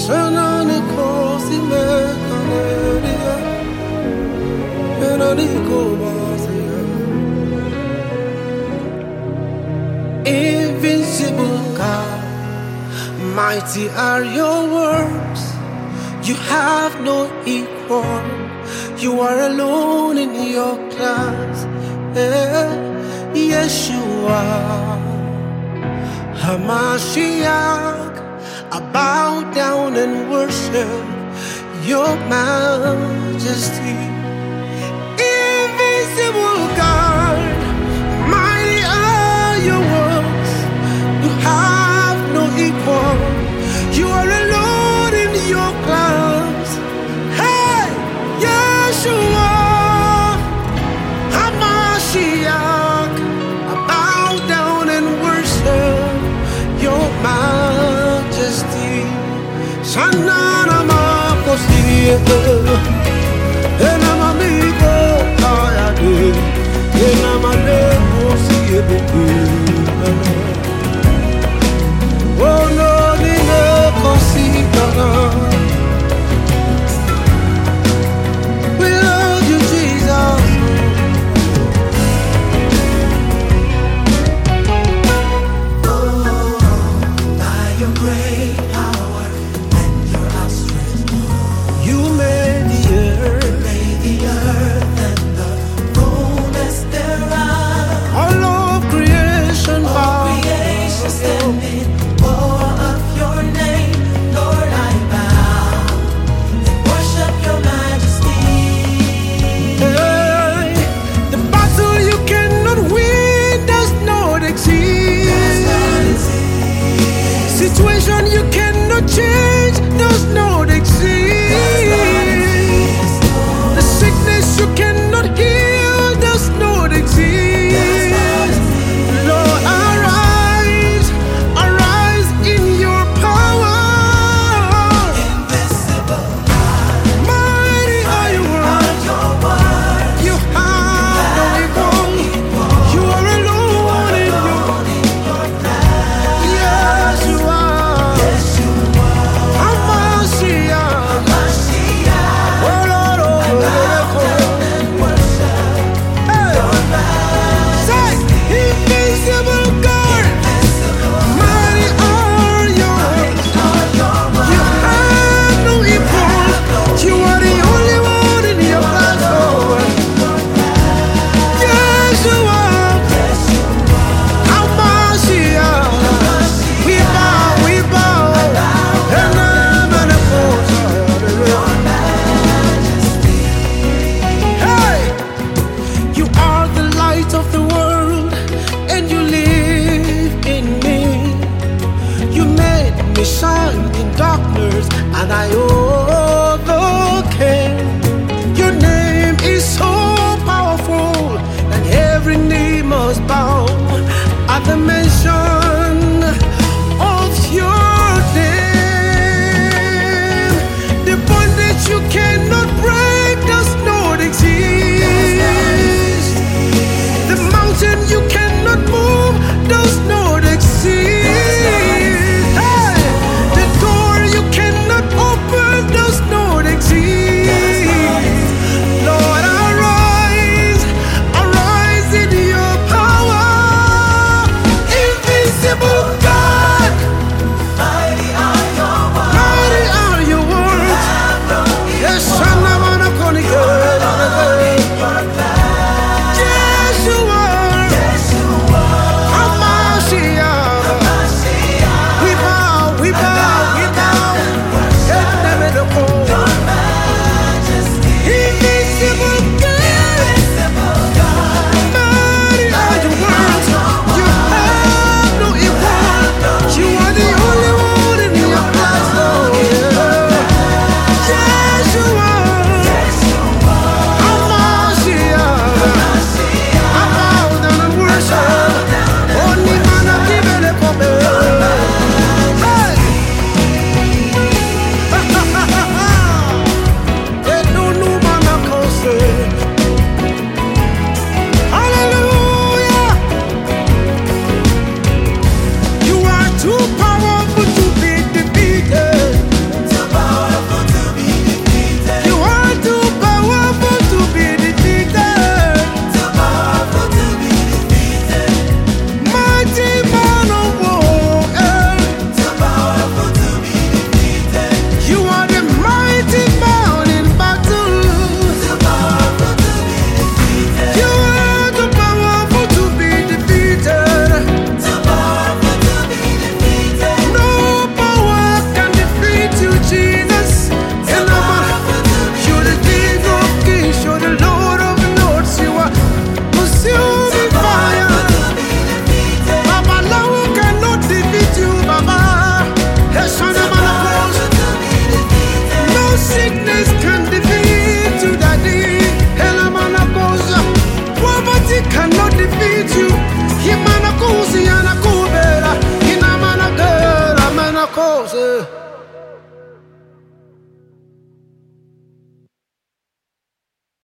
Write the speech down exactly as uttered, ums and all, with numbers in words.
Shanani kosi me kaneria, enani kobasiya. Invincible God, mighty are your works. You have no equal. You are alone in your class. Eh, Yeshua, Hamashiach. I bow down and worship your majesty. Invisible God, mighty are your works. You have no equal. You are alone in your class. Hey, Yeshua, Hamashiach. I bow down and worship your majesty. Shanana makosi, enama miko ayade, enama lekosi ebuku. Oh no, ni lekosi kana. We love you, Jesus. You made the earth, Made the earth and the fullness thereof. all of creation All bows. creation standing awe of your name, Lord, I bow and worship your majesty. Hey, the battle you cannot win does not exist. Does not exist. Situation you cannot change does not exist. Does not exist, Lord. The sickness you cannot heal does not exist. Does not exist. Lord, arise, arise in your power. Invisible Mighty are your are words. your words. You have no equal. You are alone in your. Alone in your class. Yes, you are. Yes, you are. Hamashiach. Mashiach. Oh Lord, oh Bow Lord. down and worship Hey, your say, majesty. invisible God, Invisible mighty are your words. are your You words. have no equal. You are the only one in your class, Lord. Yes, you are. Yes, you Hamashiach. We bow, we bow. And I'm an majesty. Hey, you are the light of the world, and you live in me. You made me shine in darkness, and I owe